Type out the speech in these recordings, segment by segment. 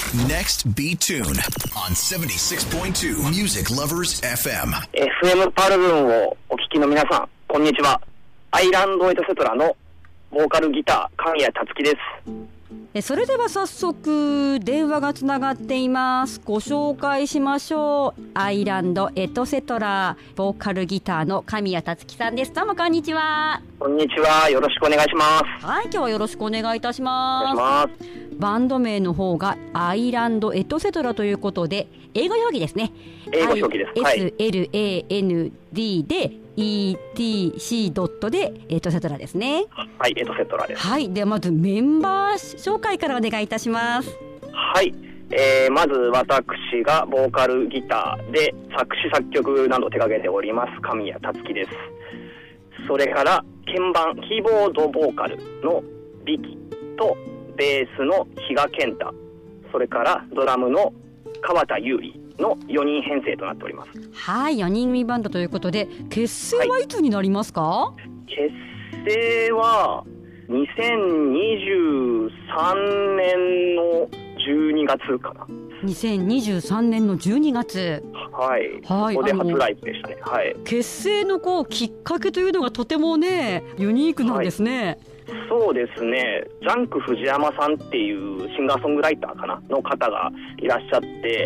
Next Beat Tune on 76.2 Music Lovers FM. FM パルブンをお聞きの皆さん、こんにちは。アイランドエトセトラのボーカルギター神谷達樹です。 それでは早速電話がつながっています。ご紹介しましょう。アイランドエトセトラボーカルギターの神谷達樹さんです。どうもこんにちは。 こんにちは、よろしくお願いします。 はい、今日はよろしくお願いいたします。 お願いします。 バンド名の方がアイランドエトセトラということで英語表記ですね。 英語表記です。はい、 SLAND で ETC ドットでエトセトラですね。 はい、エトセトラです。 はい、ではまずメンバー紹介からお願いいたします。 はい、まず私がボーカルギターで作詞作曲などを手掛けております神谷達樹です。それから鍵盤キーボードボーカルのリキとベースの比嘉健太、それからドラムの川田優里の4人編成となっております。 はい、4人組バンドということで結成はいつになりますか？ はい、結成は2023年の12月かな。 2023年の12月。 はい、はい、ここで初ライブでしたね。はい、 結成のきっかけというのがとてもねユニークなんですね。 はい、そうですね。ジャンク藤山さんっていうシンガーソングライターかなの方がいらっしゃって、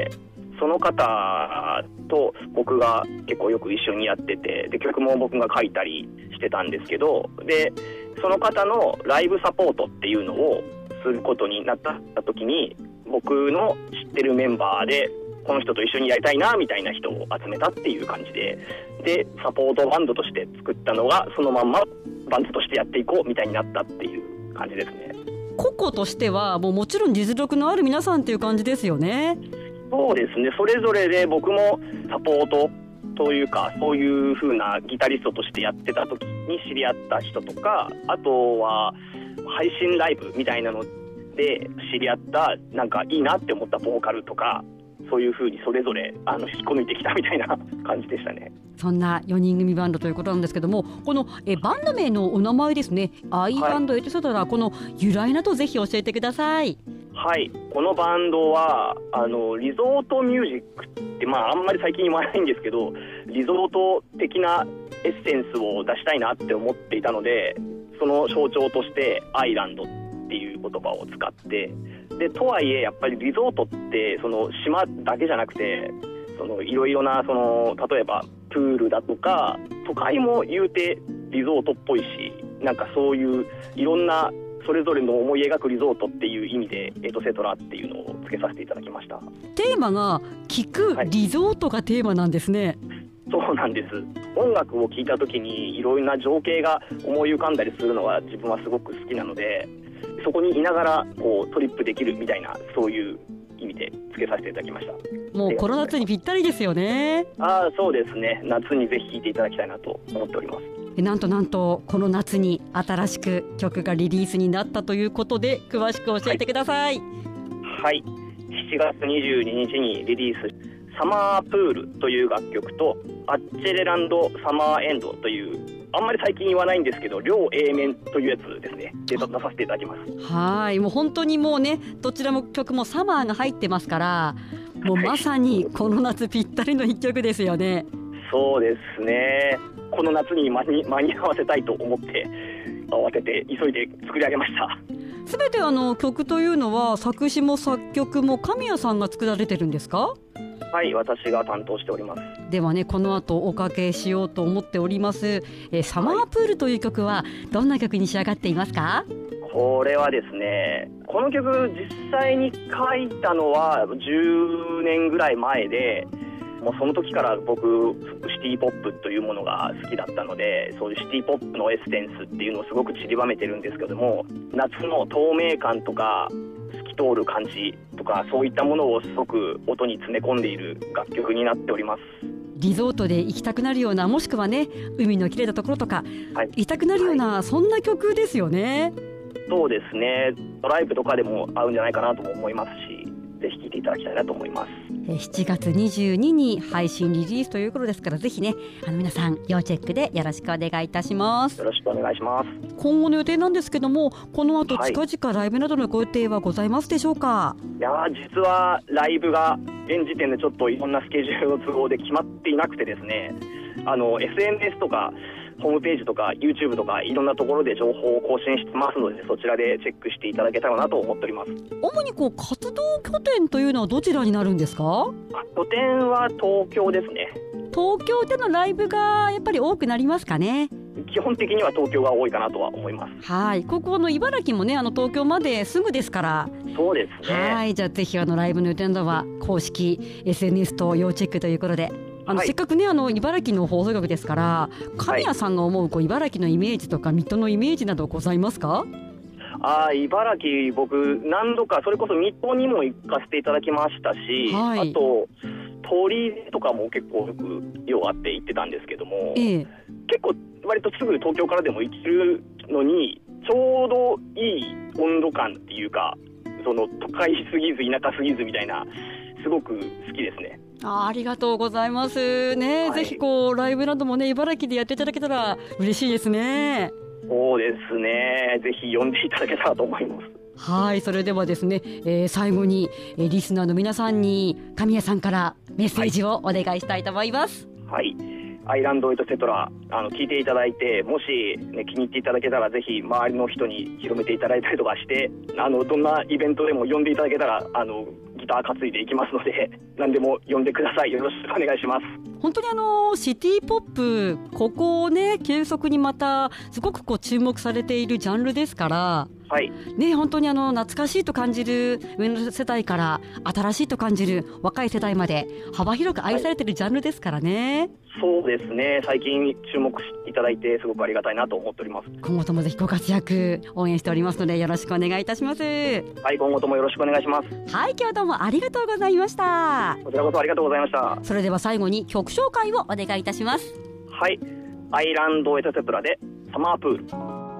その方と僕が結構よく一緒にやってて、で曲も僕が書いたりしてたんですけど、でその方のライブサポートっていうのをすることになった時に、僕の知ってるメンバーでこの人と一緒にやりたいなみたいな人を集めたっていう感じで、でサポートバンドとして作ったのがそのまんまバンドとしてやっていこうみたいになったっていう感じですね。 個々としてはもちろん実力のある皆さんっていう感じですよね。 そうですね。それぞれで僕もサポートというかそういう風なギタリストとしてやってた時に知り合った人とか、あとは配信ライブみたいなので知り合ったなんかいいなって思ったボーカルとか、そういう風にそれぞれ引っこ抜いてきたみたいな感じでしたね。 そんな4人組バンドということなんですけども、このバンド名のお名前ですね、アイランドエトセトラ、この由来などぜひ教えてください。 はい、このバンドはリゾートミュージックってあんまり最近言わないんですけど、リゾート的なエッセンスを出したいなって思っていたので、その象徴としてアイランドっていう言葉を使って、でとはいえやっぱりリゾートってその島だけじゃなくて、いろいろな例えばプールだとか都会も言うてリゾートっぽいし、なんかそういういろんなそれぞれの思い描くリゾートっていう意味でエトセトラっていうのを付けさせていただきました。 テーマが聴くリゾートがテーマなんですね。はい、 そうなんです。音楽を聴いた時にいろいろな情景が思い浮かんだりするのが自分はすごく好きなので、そこにいながらトリップできるみたいな、そういう意味で付けさせていただきました。 もうこの夏にぴったりですよね。 そうですね。夏にぜひ聴いていただきたいなと思っております。 なんとこの夏に新しく曲がリリースになったということで、詳しく教えてください。 はい、7月22日にリリースサマープールという楽曲とアッチェレランドサマーエンドという、あんまり最近言わないんですけど両 A 面というやつですね、で出させていただきます。 はい、もう本当にもうね、どちらも曲もサマーが入ってますから、もうまさにこの夏ぴったりの一曲ですよね。 そうですね。この夏に間に合わせたいと思って慌てて急いで作り上げました。 すべて曲というのは作詞も作曲も神谷さんが作られてるんですか？ はい、私が担当しております。 ではね、この後おかけしようと思っております。サマープールという曲はどんな曲に仕上がっていますか？ これはですね、この曲実際に書いたのは10年ぐらい前で、もうその時から僕シティポップというものが好きだったので、そういうシティポップのエッセンスっていうのをすごく散りばめてるんですけども、夏の透明感とか透き通る感じとか、そういったものをすごく音に詰め込んでいる楽曲になっております。 リゾートで行きたくなるような、もしくはね海の綺麗なところとか、はい、行きたくなるような、そんな曲ですよね。 そうですね。ドライブとかでも合うんじゃないかなとも思いますし、 ぜひ聴いていただきたいなと思います。 7月22日に配信リリースということですから、ぜひね皆さん要チェックでよろしくお願いいたします。 よろしくお願いします。 今後の予定なんですけども、この後近々ライブなどのご予定はございますでしょうか？ いや実はライブが現時点でちょっといろんなスケジュールの都合で決まっていなくてですね、SNS とかホームページとか YouTube とかいろんなところで情報を更新してますので、そちらでチェックしていただけたらなと思っております。 主に活動拠点というのはどちらになるんですか？ 拠点は東京ですね。 東京でのライブがやっぱり多くなりますかね？ 基本的には東京が多いかなとは思います。 はい、ここの茨城もね東京まですぐですから。 そうですね。 はい、じゃあぜひライブの予定などは公式 SNS と要チェックということで、せっかくね茨城の放送局ですから、神谷さんが思う茨城のイメージとか水戸のイメージなどございますか？ 茨城僕何度かそれこそ水戸にも行かせていただきましたし、あと鳥居とかも結構よく用あって行ってたんですけども、結構割とすぐ東京からでも行けるのにちょうどいい温度感っていうか、その都会すぎず田舎すぎずみたいな、すごく好きですね。 ありがとうございますね、ぜひライブなどもね茨城でやっていただけたら嬉しいですね。 そうですね、ぜひ呼んでいただけたらと思います。 はい、それではですね、最後に、リスナーの皆さんに神谷さんからメッセージをお願いしたいと思います。 はい、アイランドエトセトラ聞いていただいて、もし、気に入っていただけたらぜひ周りの人に広めていただいたりとかして、どんなイベントでも呼んでいただけたらギター担いでいきますので、何でも呼んでください。よろしくお願いします。 本当にシティポップ、ここをね急速にまたすごく注目されているジャンルですから、本当に懐かしいと感じる上の世代から新しいと感じる若い世代まで幅広く愛されているジャンルですからね。 そうですね、最近注目していただいてすごくありがたいなと思っております。 今後ともぜひご活躍応援しておりますのでよろしくお願いいたします。 はい、今後ともよろしくお願いします。 はい、今日はどうもありがとうございました。 こちらこそありがとうございました。 それでは最後に曲紹介をお願いいたします。 はい、アイランドエトセトラでサマープール。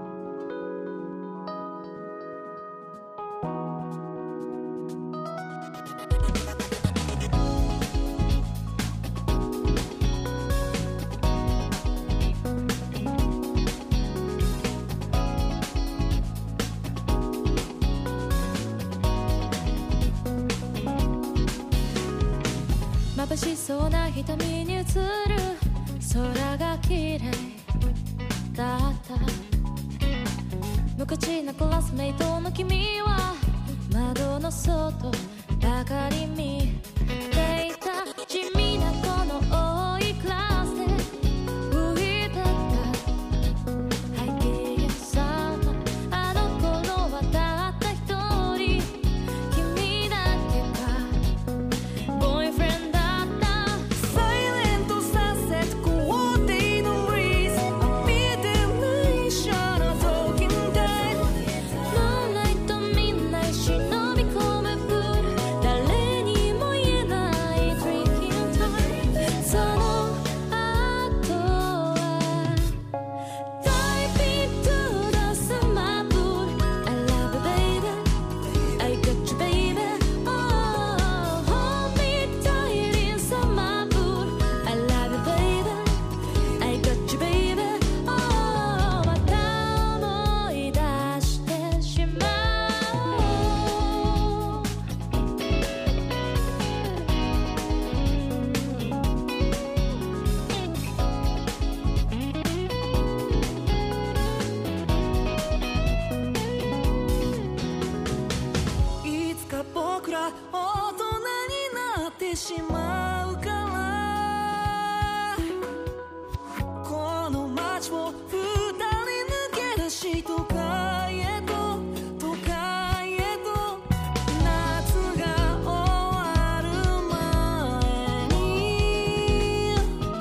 眩しそうな瞳に映る空が綺麗だった。無口なクラスメイトの君は窓の外ばかり見ていた。地味なこの多いクラスで浮いてた背景やさま、あの頃はたった一人君だけがボーイフレンド。しまうからこの街を二人抜け出し都会へと夏が終わる前に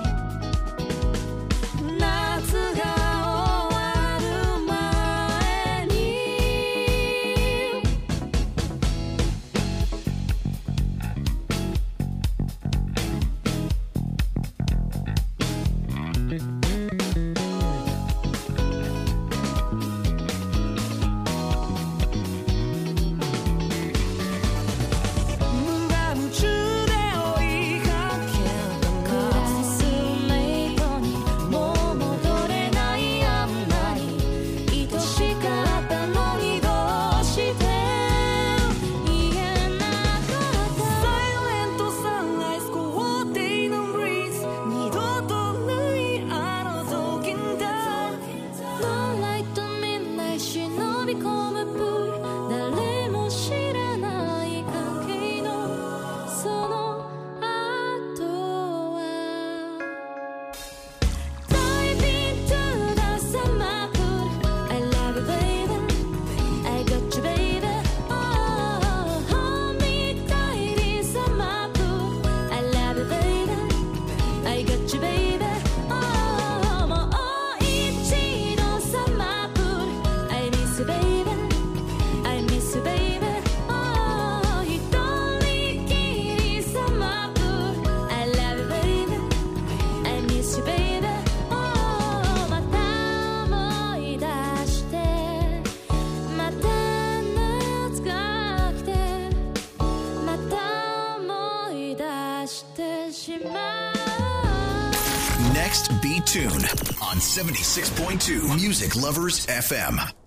夏が終わる前にしてしまう Next, be tuned on 76.2 Music Lovers FM.